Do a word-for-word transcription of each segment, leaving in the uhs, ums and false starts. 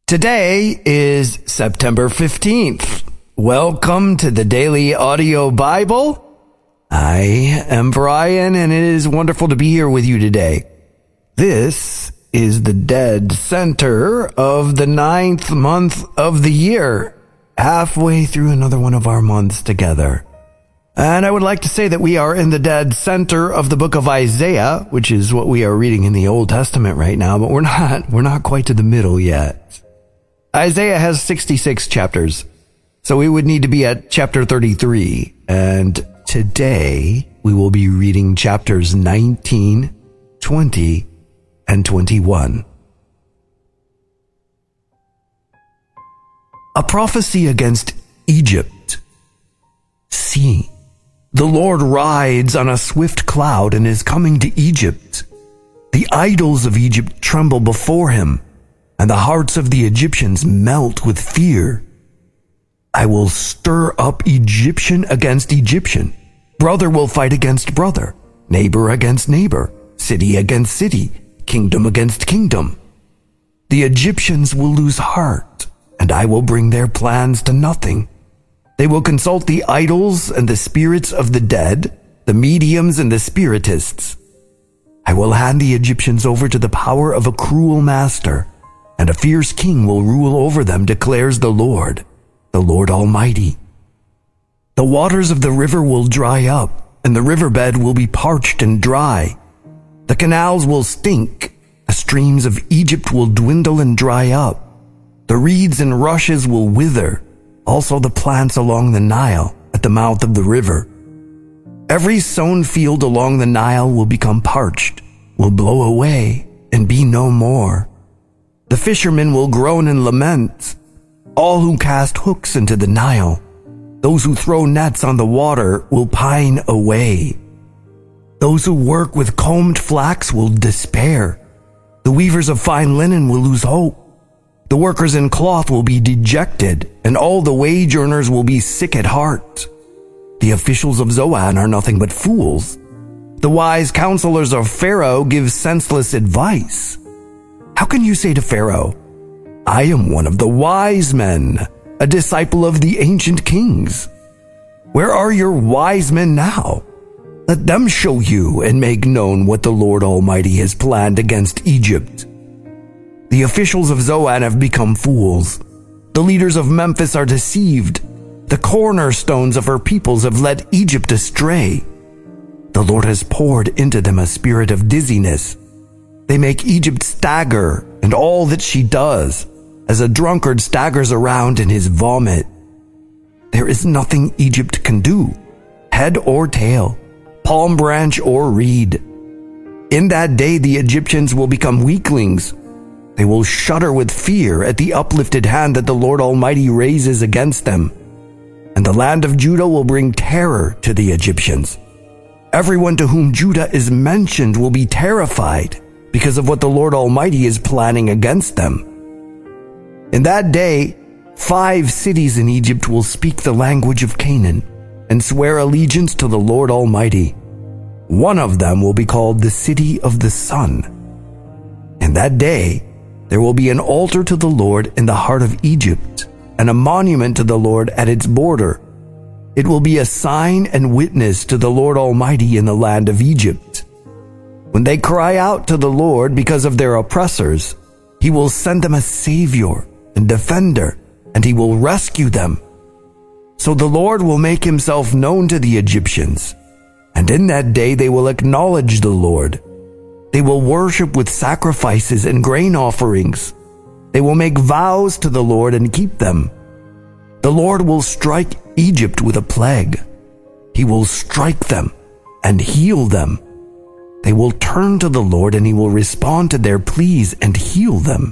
Today is September fifteenth. Welcome to the Daily Audio Bible. I am Brian, and it is wonderful to be here with you today. This is the dead center of the ninth month of the year, halfway through another one of our months together. And I would like to say that we are in the dead center of the book of Isaiah, which is what we are reading in the Old Testament right now, but we're not, we're not quite to the middle yet. Isaiah has sixty-six chapters, so we would need to be at chapter thirty-three, and today we will be reading chapters nineteen, twenty, and twenty-one. A prophecy against Egypt. See, the Lord rides on a swift cloud and is coming to Egypt. The idols of Egypt tremble before him, and the hearts of the Egyptians melt with fear. I will stir up Egyptian against Egyptian. Brother will fight against brother, neighbor against neighbor, city against city, kingdom against kingdom. The Egyptians will lose heart, and I will bring their plans to nothing. They will consult the idols and the spirits of the dead, the mediums and the spiritists. I will hand the Egyptians over to the power of a cruel master, and a fierce king will rule over them, declares the Lord, the Lord Almighty. The waters of the river will dry up, and the riverbed will be parched and dry. The canals will stink, the streams of Egypt will dwindle and dry up. The reeds and rushes will wither, also the plants along the Nile at the mouth of the river. Every sown field along the Nile will become parched, will blow away, and be no more. The fishermen will groan and lament, all who cast hooks into the Nile. Those who throw nets on the water will pine away. Those who work with combed flax will despair. The weavers of fine linen will lose hope. The workers in cloth will be dejected, and all the wage earners will be sick at heart. The officials of Zoan are nothing but fools. The wise counselors of Pharaoh give senseless advice. How can you say to Pharaoh, I am one of the wise men, a disciple of the ancient kings? Where are your wise men now? Let them show you and make known what the Lord Almighty has planned against Egypt. The officials of Zoan have become fools. The leaders of Memphis are deceived. The cornerstones of her peoples have led Egypt astray. The Lord has poured into them a spirit of dizziness. They make Egypt stagger and all that she does, as a drunkard staggers around in his vomit. There is nothing Egypt can do, head or tail, palm branch or reed. In that day the Egyptians will become weaklings. They will shudder with fear at the uplifted hand that the Lord Almighty raises against them. And the land of Judah will bring terror to the Egyptians. Everyone to whom Judah is mentioned will be terrified because of what the Lord Almighty is planning against them. In that day, five cities in Egypt will speak the language of Canaan and swear allegiance to the Lord Almighty. One of them will be called the City of the Sun. In that day, there will be an altar to the Lord in the heart of Egypt, and a monument to the Lord at its border. It will be a sign and witness to the Lord Almighty in the land of Egypt. When they cry out to the Lord because of their oppressors, he will send them a savior and defender, and he will rescue them. So the Lord will make himself known to the Egyptians, and in that day they will acknowledge the Lord. They will worship with sacrifices and grain offerings. They will make vows to the Lord and keep them. The Lord will strike Egypt with a plague. He will strike them and heal them. They will turn to the Lord, and he will respond to their pleas and heal them.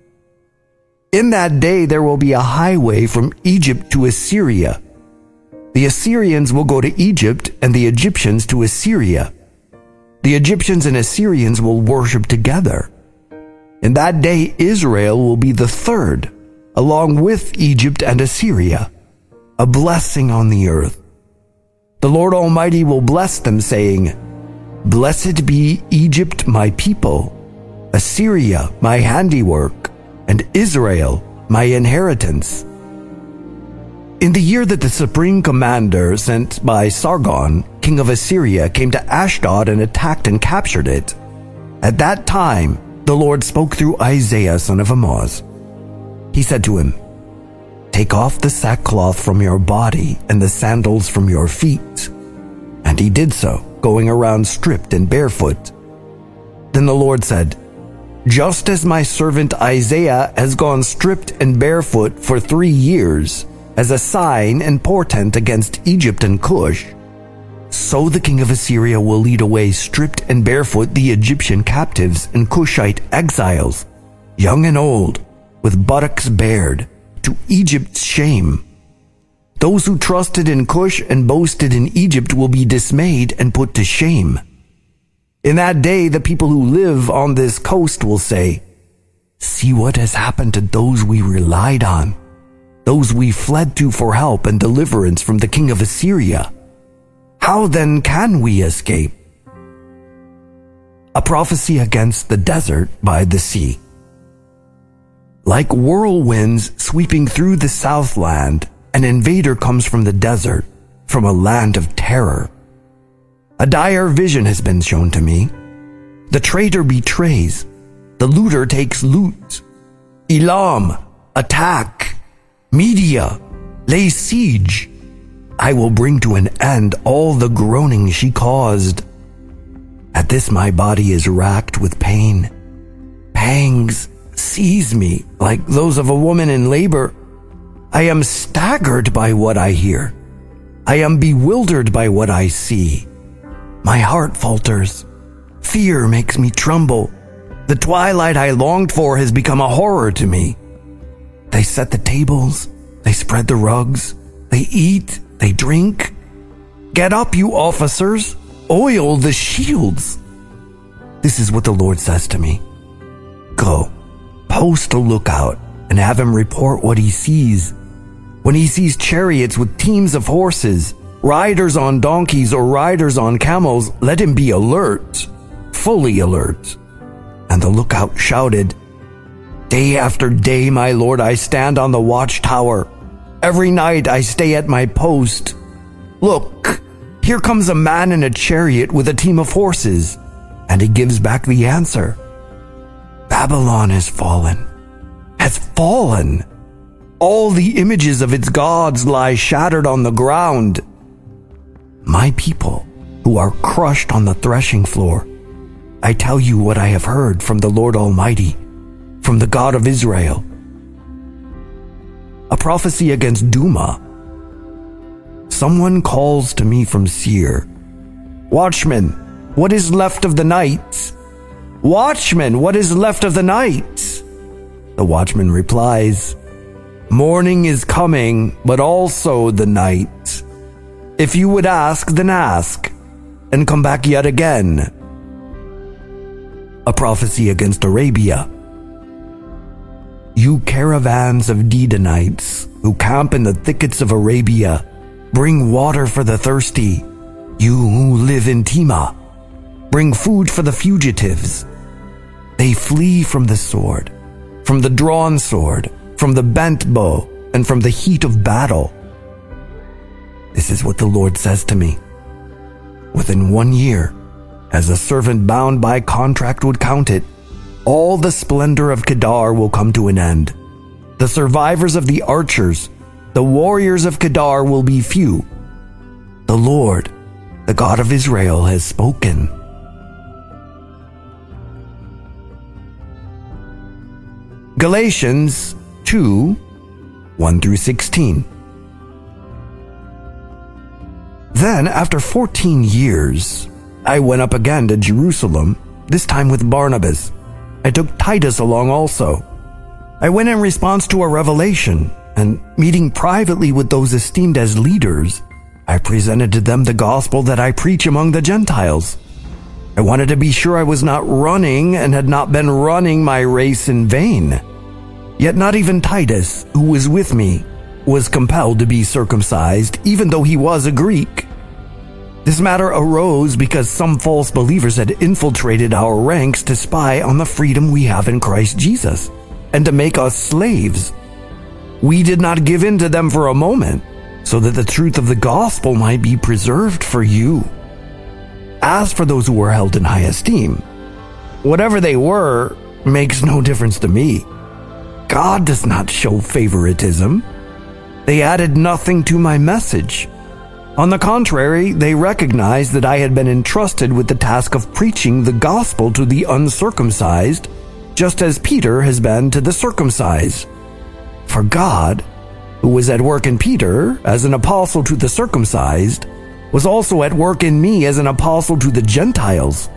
In that day there will be a highway from Egypt to Assyria. The Assyrians will go to Egypt, and the Egyptians to Assyria. The Egyptians and Assyrians will worship together. In that day Israel will be the third, along with Egypt and Assyria, a blessing on the earth. The Lord Almighty will bless them, saying, Blessed be Egypt, my people, Assyria, my handiwork, and Israel my inheritance. In the year that the supreme commander sent by Sargon, king of Assyria, came to Ashdod and attacked and captured it, at that time the Lord spoke through Isaiah son of Amoz. He said to him, "Take off the sackcloth from your body and the sandals from your feet." And he did so, going around stripped and barefoot. Then the Lord said, "Just as my servant Isaiah has gone stripped and barefoot for three years, as a sign and portent against Egypt and Cush, so the king of Assyria will lead away stripped and barefoot the Egyptian captives and Cushite exiles, young and old, with buttocks bared, to Egypt's shame. Those who trusted in Cush and boasted in Egypt will be dismayed and put to shame. In that day, the people who live on this coast will say, 'See what has happened to those we relied on, those we fled to for help and deliverance from the king of Assyria. How then can we escape?'" A prophecy against the desert by the sea. Like whirlwinds sweeping through the southland, an invader comes from the desert, from a land of terror. A dire vision has been shown to me. The traitor betrays, the looter takes loot. Elam, attack. Media, lay siege. I will bring to an end all the groaning she caused. At this my body is racked with pain. Pangs seize me like those of a woman in labor. I am staggered by what I hear. I am bewildered by what I see. My heart falters. Fear makes me tremble. The twilight I longed for has become a horror to me. They set the tables, they spread the rugs, they eat, they drink. Get up, you officers, oil the shields. This is what the Lord says to me. Go, post a lookout, and have him report what he sees. When he sees chariots with teams of horses, riders on donkeys or riders on camels, let him be alert, fully alert. And the lookout shouted, "Day after day, my lord, I stand on the watchtower. Every night I stay at my post. Look, here comes a man in a chariot with a team of horses." And he gives back the answer. Babylon has fallen, has fallen. All the images of its gods lie shattered on the ground. My people, who are crushed on the threshing floor, I tell you what I have heard from the Lord Almighty, from the God of Israel. A prophecy against Duma. Someone calls to me from Seir. "Watchman, what is left of the night? Watchman, what is left of the night?" The watchman replies, "Morning is coming, but also the night. If you would ask, then ask, and come back yet again." A prophecy against Arabia. You caravans of Dedanites, who camp in the thickets of Arabia, bring water for the thirsty. You who live in Tema, bring food for the fugitives. They flee from the sword, from the drawn sword, from the bent bow, and from the heat of battle. This is what the Lord says to me. Within one year, as a servant bound by contract would count it, all the splendor of Kedar will come to an end. The survivors of the archers, the warriors of Kedar will be few. The Lord, the God of Israel, has spoken. Galatians two, one through sixteen. Then, after fourteen years, I went up again to Jerusalem, this time with Barnabas. I took Titus along also. I went in response to a revelation, and meeting privately with those esteemed as leaders, I presented to them the gospel that I preach among the Gentiles. I wanted to be sure I was not running and had not been running my race in vain. Yet not even Titus, who was with me, was compelled to be circumcised, even though he was a Greek. This matter arose because some false believers had infiltrated our ranks to spy on the freedom we have in Christ Jesus, and to make us slaves. We did not give in to them for a moment, so that the truth of the gospel might be preserved for you. As for those who were held in high esteem, whatever they were makes no difference to me. God does not show favoritism. They added nothing to my message. On the contrary, they recognized that I had been entrusted with the task of preaching the gospel to the uncircumcised, just as Peter has been to the circumcised. For God, who was at work in Peter as an apostle to the circumcised, was also at work in me as an apostle to the Gentiles.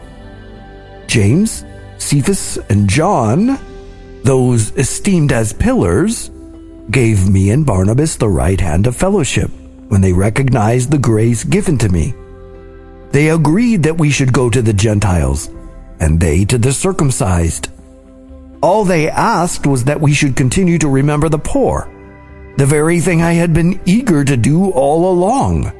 James, Cephas, and John, those esteemed as pillars, gave me and Barnabas the right hand of fellowship when they recognized the grace given to me. They agreed that we should go to the Gentiles, and they to the circumcised. All they asked was that we should continue to remember the poor, the very thing I had been eager to do all along.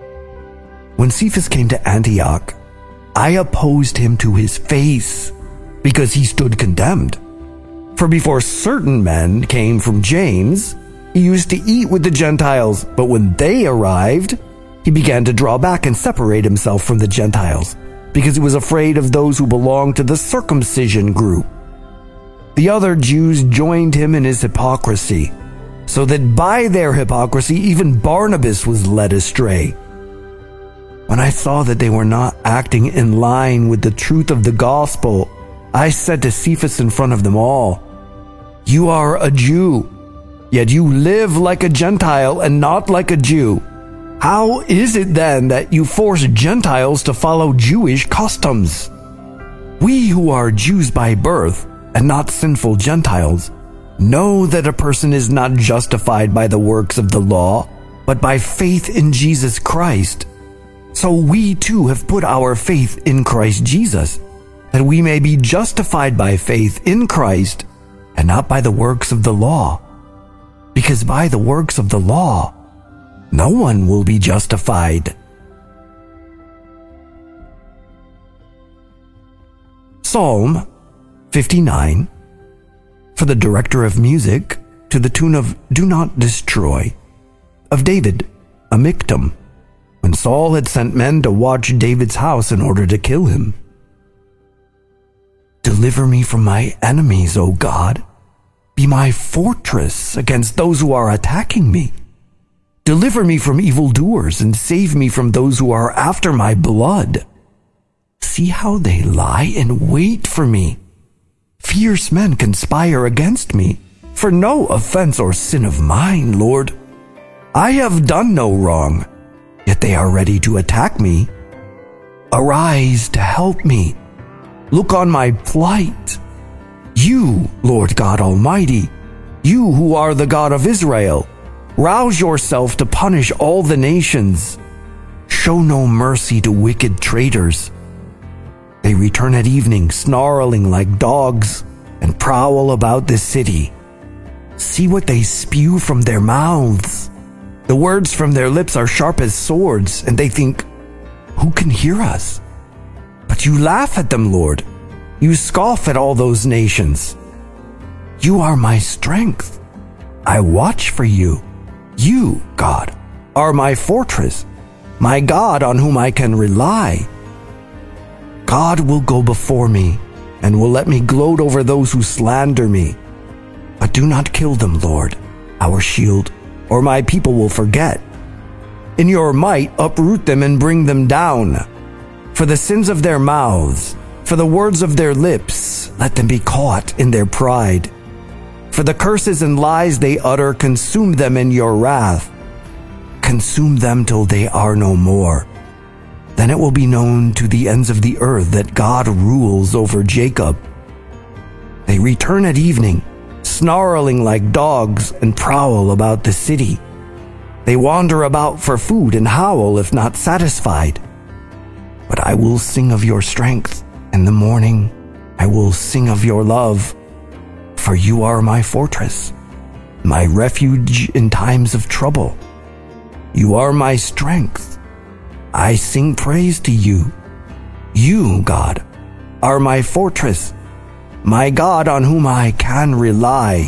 When Cephas came to Antioch, I opposed him to his face, because he stood condemned. For before certain men came from James, he used to eat with the Gentiles, but when they arrived, he began to draw back and separate himself from the Gentiles, because he was afraid of those who belonged to the circumcision group. The other Jews joined him in his hypocrisy, so that by their hypocrisy even Barnabas was led astray. When I saw that they were not acting in line with the truth of the gospel, I said to Cephas in front of them all, "You are a Jew, yet you live like a Gentile and not like a Jew. How is it then that you force Gentiles to follow Jewish customs? We who are Jews by birth and not sinful Gentiles know that a person is not justified by the works of the law, but by faith in Jesus Christ. So we too have put our faith in Christ Jesus, that we may be justified by faith in Christ and not by the works of the law. Because by the works of the law, no one will be justified." Psalm fifty-nine, for the director of music, to the tune of "Do Not Destroy," of David, a Miktam, when Saul had sent men to watch David's house in order to kill him. Deliver me from my enemies, O God. Be my fortress against those who are attacking me. Deliver me from evildoers and save me from those who are after my blood. See how they lie in wait for me. Fierce men conspire against me, for no offense or sin of mine, Lord. I have done no wrong, yet they are ready to attack me. Arise to help me. Look on my plight. You, Lord God Almighty, you who are the God of Israel, rouse yourself to punish all the nations. Show no mercy to wicked traitors. They return at evening, snarling like dogs, and prowl about the city. See what they spew from their mouths. The words from their lips are sharp as swords, and they think, "Who can hear us?" But you laugh at them, Lord. You scoff at all those nations. You are my strength. I watch for you. You, God, are my fortress, my God on whom I can rely. God will go before me and will let me gloat over those who slander me. But do not kill them, Lord, our shield, or my people will forget. In your might, uproot them and bring them down. For the sins of their mouths, for the words of their lips, let them be caught in their pride. For the curses and lies they utter, consume them in your wrath. Consume them till they are no more. Then it will be known to the ends of the earth that God rules over Jacob. They return at evening, snarling like dogs, and prowl about the city. They wander about for food and howl if not satisfied. But I will sing of your strength. In the morning, I will sing of your love, for you are my fortress, my refuge in times of trouble. You are my strength. I sing praise to you. You, God, are my fortress, my God on whom I can rely.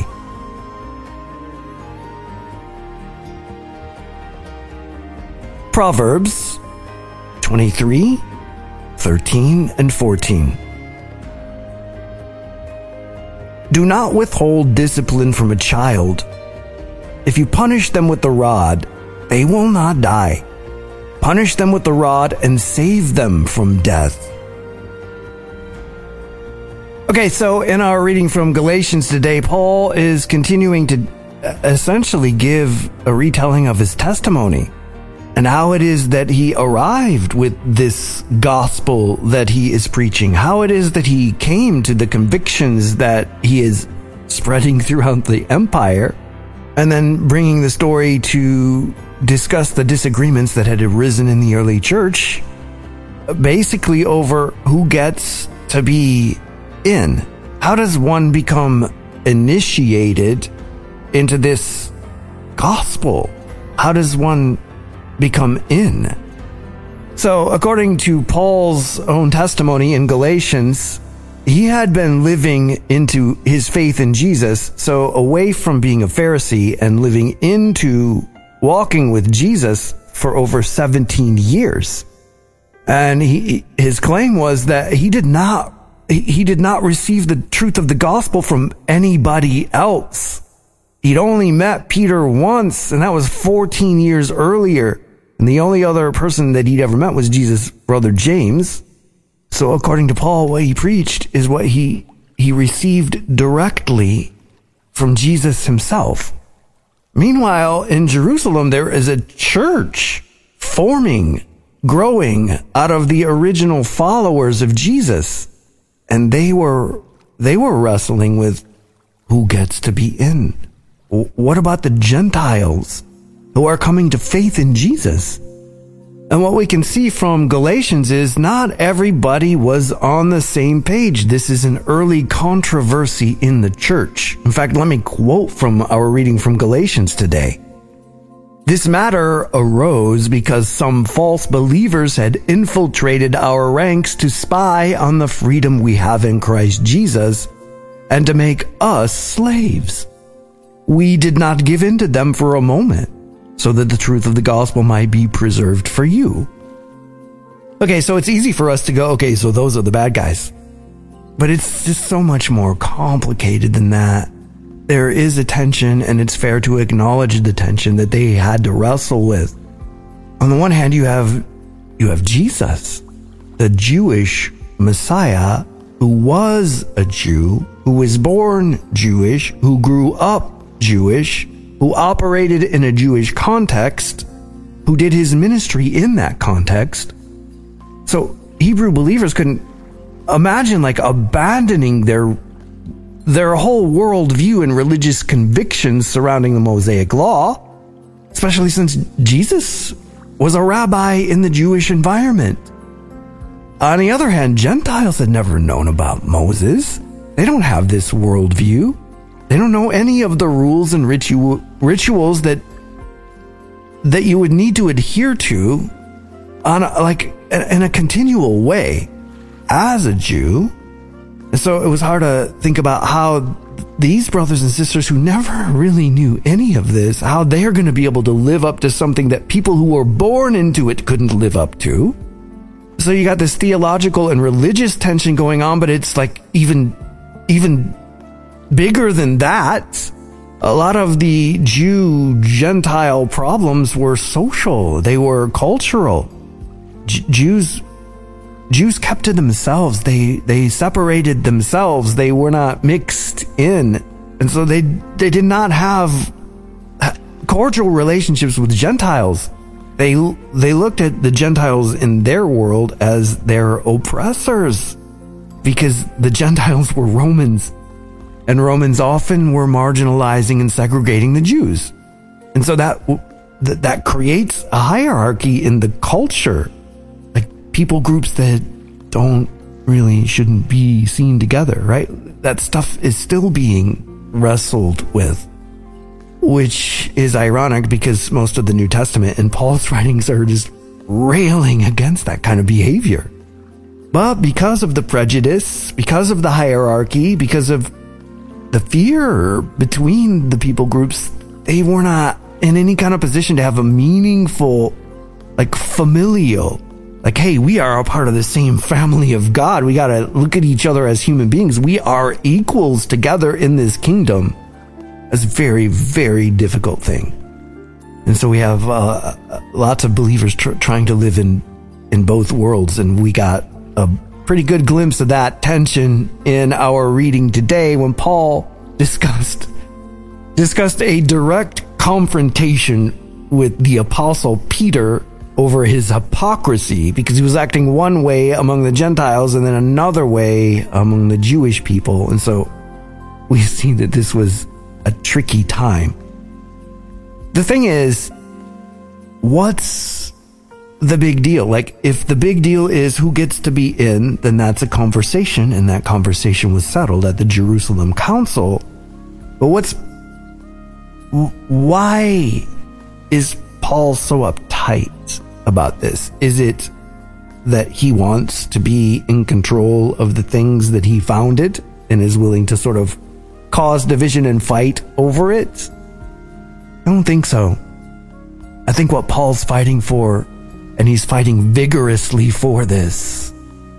Proverbs twenty-three, thirteen, and fourteen. Do not withhold discipline from a child. If you punish them with the rod, they will not die. Punish them with the rod and save them from death. Okay, so in our reading from Galatians today, Paul is continuing to essentially give a retelling of his testimony and how it is that he arrived with this gospel that he is preaching, how it is that he came to the convictions that he is spreading throughout the empire, and then bringing the story to discuss the disagreements that had arisen in the early church, basically over who gets to be in. How does one become initiated into this gospel? How does one become in? So, according to Paul's own testimony in Galatians, he had been living into his faith in Jesus, so away from being a Pharisee and living into walking with Jesus for over seventeen years. And he, his claim was that he did not, he did not receive the truth of the gospel from anybody else. He'd only met Peter once, and that was fourteen years earlier. And the only other person that he'd ever met was Jesus' brother James. So according to Paul, what he preached is what he, he received directly from Jesus himself. Meanwhile, in Jerusalem, there is a church forming, growing out of the original followers of Jesus. And they were, they were wrestling with who gets to be in. What about the Gentiles who are coming to faith in Jesus? And what we can see from Galatians is not everybody was on the same page. This is an early controversy in the church. In fact, let me quote from our reading from Galatians today. This matter arose because some false believers had infiltrated our ranks to spy on the freedom we have in Christ Jesus and to make us slaves. We did not give in to them for a moment, so that the truth of the gospel might be preserved for you. Okay, so it's easy for us to go, okay, so those are the bad guys. But it's just so much more complicated than that. There is a tension, and it's fair to acknowledge the tension that they had to wrestle with. On the one hand, you have, you have Jesus, the Jewish Messiah, who was a Jew, who was born Jewish, who grew up Jewish, who operated in a Jewish context, who did his ministry in that context. So Hebrew believers couldn't imagine like abandoning their their whole worldview and religious convictions surrounding the Mosaic Law, especially since Jesus was a rabbi in the Jewish environment. On the other hand, Gentiles had never known about Moses. They don't have this worldview. They don't know any of the rules and ritual, rituals that that you would need to adhere to on a, like in a continual way as a Jew. And so it was hard to think about how these brothers and sisters who never really knew any of this, how they're going to be able to live up to something that people who were born into it couldn't live up to. So you got this theological and religious tension going on, but it's like even even bigger than that. A lot of the Jew-Gentile problems were social. They were cultural. J- Jews Jews kept to themselves. They they separated themselves. They were not mixed in. And so they they did not have cordial relationships with Gentiles. They they looked at the Gentiles in their world as their oppressors because the Gentiles were Romans. And Romans often were marginalizing and segregating the Jews. And so that, that that creates a hierarchy in the culture. Like people groups that don't really shouldn't be seen together, right? That stuff is still being wrestled with. Which is ironic because most of the New Testament and Paul's writings are just railing against that kind of behavior. But because of the prejudice, because of the hierarchy, because of the fear between the people groups, they were not in any kind of position to have a meaningful, like familial, like, hey, we are a part of the same family of God. We got to look at each other as human beings. We are equals together in this kingdom. It's a very, very difficult thing. And so we have uh, lots of believers tr- trying to live in, in both worlds. And we got a pretty good glimpse of that tension in our reading today when Paul discussed discussed a direct confrontation with the apostle Peter over his hypocrisy, because he was acting one way among the Gentiles and then another way among the Jewish people. And so we see that this was a tricky time. The thing is, what's the big deal? Like, if the big deal is who gets to be in, then that's a conversation, and that conversation was settled at the Jerusalem Council. But what's, why is Paul so uptight about this? Is it that he wants to be in control of the things that he founded and is willing to sort of cause division and fight over it? I don't think so. I think what Paul's fighting for, and he's fighting vigorously for this,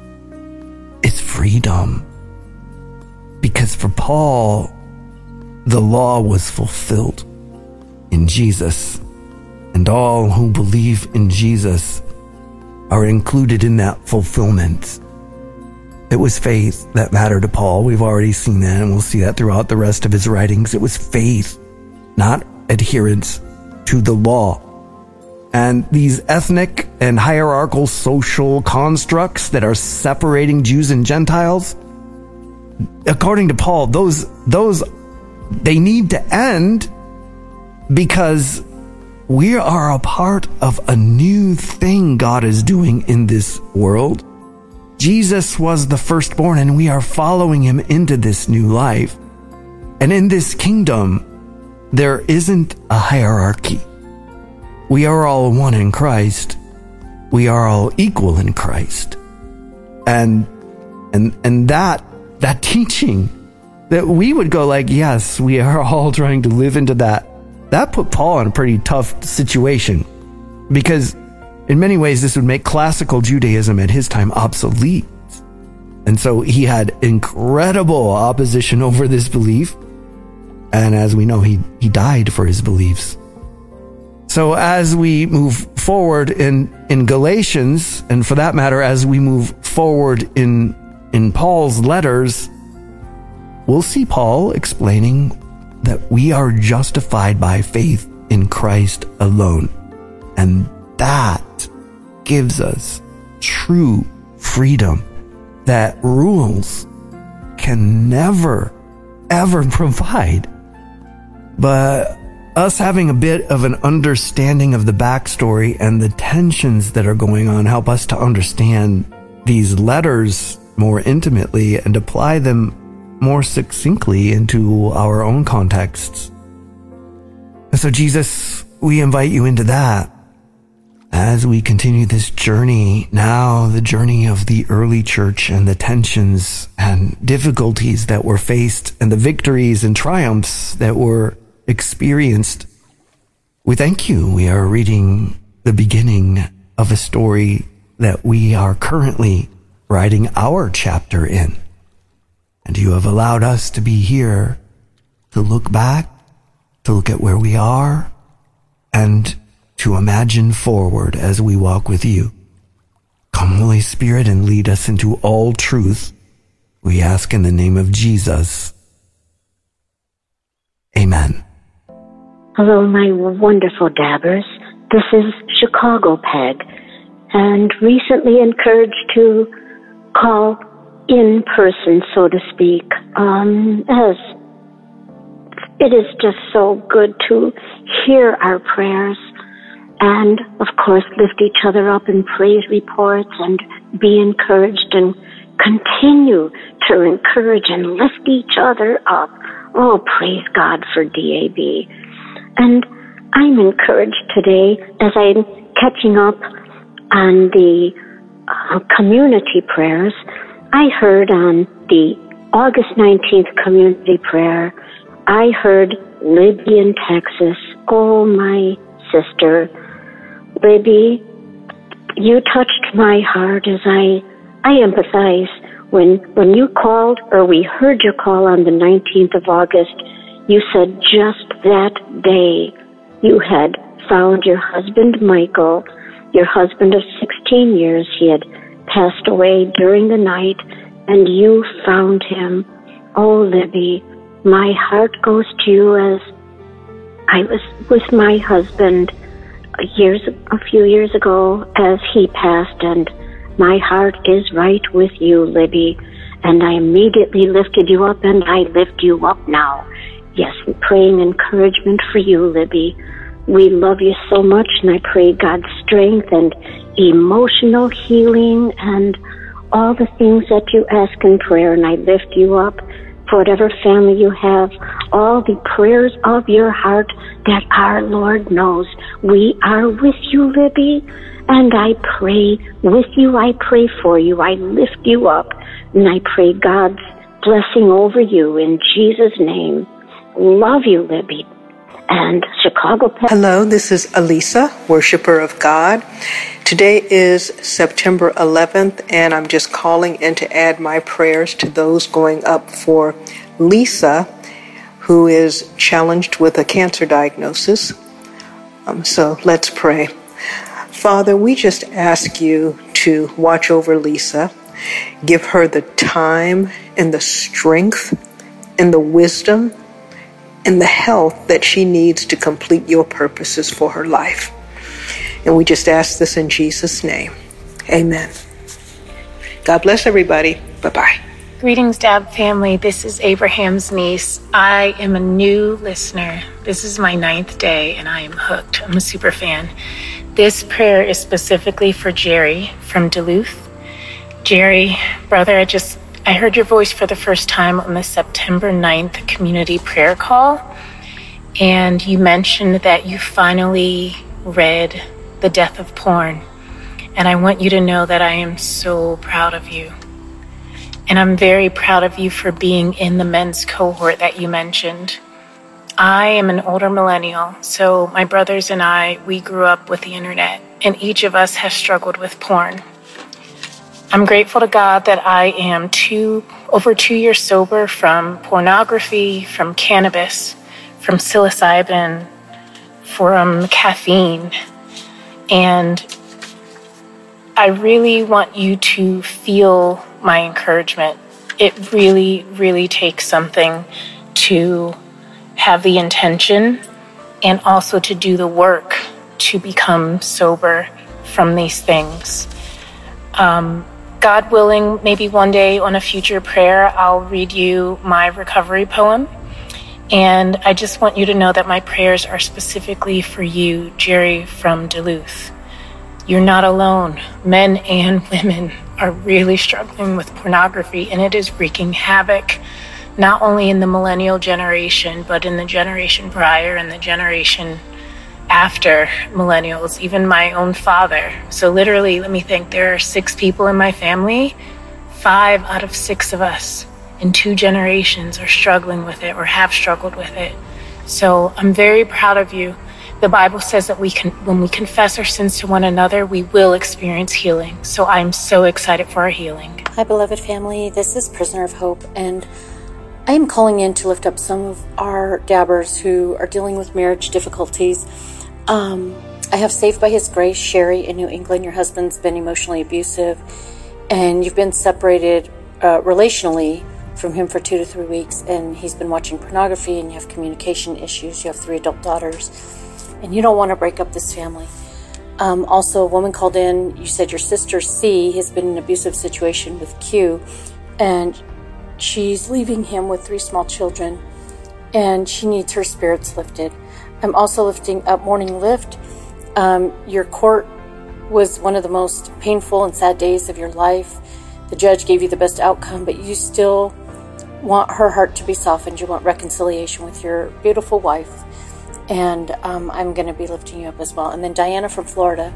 is freedom. Because for Paul, the law was fulfilled in Jesus, and all who believe in Jesus are included in that fulfillment. It was faith that mattered to Paul. We've already seen that, and we'll see that throughout the rest of his writings. It was faith, not adherence to the law. And these ethnic and hierarchical social constructs that are separating Jews and Gentiles, according to Paul, those, those, they need to end, because we are a part of a new thing God is doing in this world. Jesus was the firstborn, and we are following him into this new life. And in this kingdom, there isn't a hierarchy. We are all one in Christ. We are all equal in Christ. And, and, and that, that teaching, that we would go like, yes, we are all trying to live into that, that put Paul in a pretty tough situation, because in many ways this would make classical Judaism at his time obsolete. And so he had incredible opposition over this belief. And as we know, he, he died for his beliefs. So as we move forward in, in Galatians, and for that matter, as we move forward in, in Paul's letters, we'll see Paul explaining that we are justified by faith in Christ alone. And that gives us true freedom that rules can never, ever provide. But us having a bit of an understanding of the backstory and the tensions that are going on help us to understand these letters more intimately and apply them more succinctly into our own contexts. And so, Jesus, we invite you into that as we continue this journey, now the journey of the early church and the tensions and difficulties that were faced and the victories and triumphs that were experienced. We thank you. We are reading the beginning of a story that we are currently writing our chapter in. And you have allowed us to be here to look back, to look at where we are, and to imagine forward as we walk with you. Come, Holy Spirit, and lead us into all truth. We ask in the name of Jesus. Amen. Hello, my wonderful dabbers. This is Chicago Peg, and recently encouraged to call in person, so to speak, um, as it is just so good to hear our prayers and, of course, lift each other up in praise reports and be encouraged and continue to encourage and lift each other up. Oh, praise God for D A B. And I'm encouraged today as I'm catching up on the uh, community prayers, I heard on the August nineteenth community prayer, I heard Libby in Texas. Oh, my sister, Libby, you touched my heart as I, I empathize. When, when you called, or we heard your call on the nineteenth of August, you said just that day you had found your husband, Michael, your husband of sixteen years. He had passed away during the night, and you found him. Oh, Libby, my heart goes to you as I was with my husband years, a few years ago as he passed, and my heart is right with you, Libby, and I immediately lifted you up, and I lift you up now. Yes, praying encouragement for you, Libby. We love you so much, and I pray God's strength and emotional healing and all the things that you ask in prayer, and I lift you up for whatever family you have, all the prayers of your heart that our Lord knows. We are with you, Libby, and I pray with you. I pray for you. I lift you up, and I pray God's blessing over you in Jesus' name. Love you, Libby. And Chicago. Hello, this is Elisa, worshiper of God. Today is September eleventh, and I'm just calling in to add my prayers to those going up for Lisa, who is challenged with a cancer diagnosis. Um, so let's pray. Father, we just ask you to watch over Lisa, give her the time and the strength and the wisdom and the health that she needs to complete your purposes for her life. And we just ask this in Jesus' name. Amen. God bless everybody. Bye-bye. Greetings, Dab family. This is Abraham's niece. I am a new listener. This is my ninth day, and I am hooked. I'm a super fan. This prayer is specifically for Jerry from Duluth. Jerry, brother, I just I heard your voice for the first time on the September ninth community prayer call, and you mentioned that you finally read The Death of Porn, and I want you to know that I am so proud of you. And I'm very proud of you for being in the men's cohort that you mentioned. I am an older millennial, so my brothers and I, we grew up with the internet, and each of us has struggled with porn. I'm grateful to God that I am two, over two years sober from pornography, from cannabis, from psilocybin, from caffeine. And I really want you to feel my encouragement. It really, really takes something to have the intention and also to do the work to become sober from these things. Um, God willing, maybe one day on a future prayer, I'll read you my recovery poem. And I just want you to know that my prayers are specifically for you, Jerry from Duluth. You're not alone. Men and women are really struggling with pornography, and it is wreaking havoc, not only in the millennial generation, but in the generation prior and the generation after millennials, even my own father. So literally, let me think, there are six people in my family. Five out of six of us in two generations are struggling with it or have struggled with it. So I'm very proud of you. The Bible says that we can, when we confess our sins to one another, we will experience healing. So I'm so excited for our healing. Hi, beloved family. This is Prisoner of Hope, and I am calling in to lift up some of our dabbers who are dealing with marriage difficulties. Um, I have Saved by His Grace, Sherry in New England. Your husband's been emotionally abusive, and you've been separated uh, relationally from him for two to three weeks, and he's been watching pornography, and you have communication issues. You have three adult daughters, and you don't want to break up this family. Um, also, a woman called in. You said your sister C has been in an abusive situation with Q, and she's leaving him with three small children, and she needs her spirits lifted. I'm also lifting up Morning Lift. Um, your court was one of the most painful and sad days of your life. The judge gave you the best outcome, but you still want her heart to be softened. You want reconciliation with your beautiful wife. And um, I'm going to be lifting you up as well. And then Diana from Florida,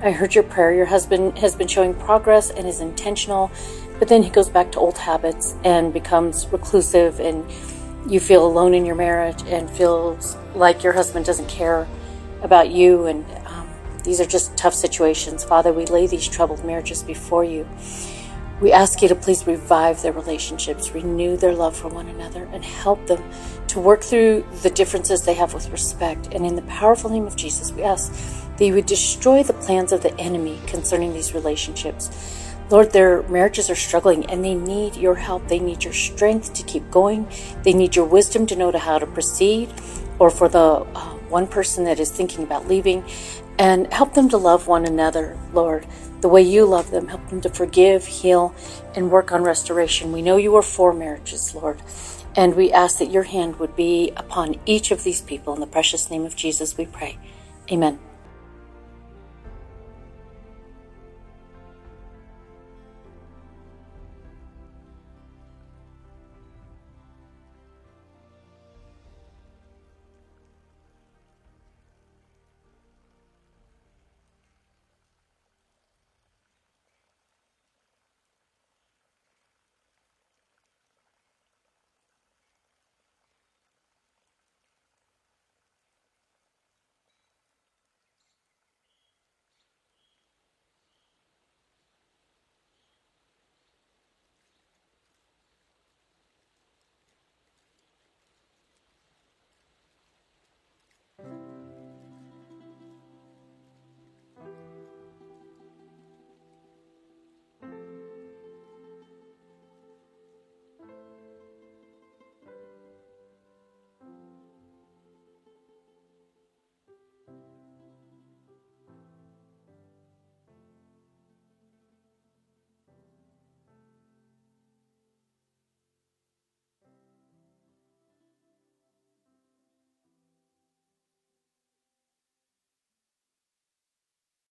I heard your prayer. Your husband has been showing progress and is intentional, but then he goes back to old habits and becomes reclusive, and you feel alone in your marriage and feels like your husband doesn't care about you. And um, these are just tough situations. Father, we lay these troubled marriages before you. We ask you to please revive their relationships, renew their love for one another, and help them to work through the differences they have with respect. And in the powerful name of Jesus, we ask that you would destroy the plans of the enemy concerning these relationships. Lord, their marriages are struggling and they need your help. They need your strength to keep going. They need your wisdom to know to how to proceed, or for the uh, one person that is thinking about leaving, and help them to love one another, Lord, the way you love them. Help them to forgive, heal, and work on restoration. We know you are for marriages, Lord, and we ask that your hand would be upon each of these people. In the precious name of Jesus, we pray. Amen.